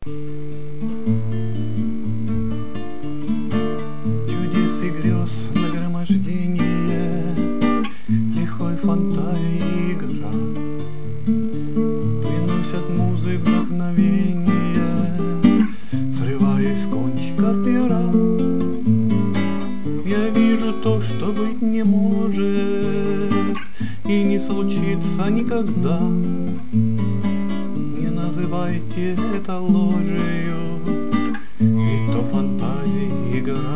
Чудес и грез нагромождение, лихой фантазии игра, приносят музы вдохновение, срываясь с кончика пера. Я вижу то, что быть не может и не случится никогда. Не называйте это ложью, ведь то фантазии игра.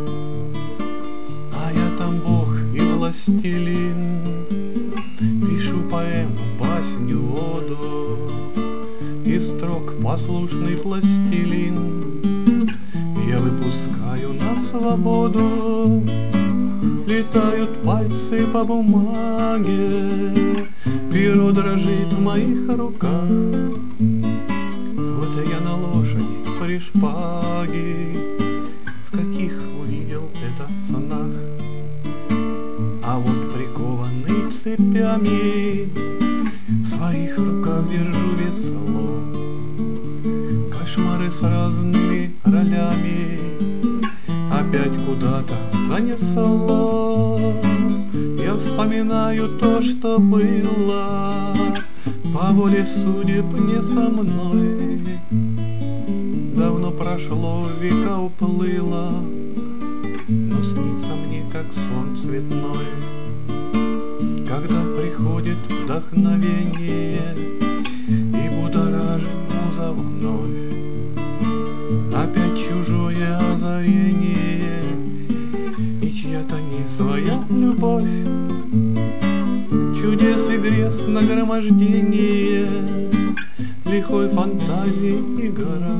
А я там бог и властелин, пишу поэму, басню, оду, из строк послушный пластилин я выпускаю на свободу. Летают пальцы по бумаге, перо дрожит в моих руках. Вот я на лошади при шпаге, в каких увидел это снах. А вот прикованный цепями, в своих руках держу весло. Кошмары с разными ролями опять куда-то занесло. Я вспоминаю то, что было, по воле судеб не со мной. Давно прошло, века уплыло, но снится мне, как сон цветной. Когда приходит вдохновение и будоражит муза вновь, опять чужое озарение и чья-то не своя любовь. Чудес и грез нагромождение, лихой фантазии игра.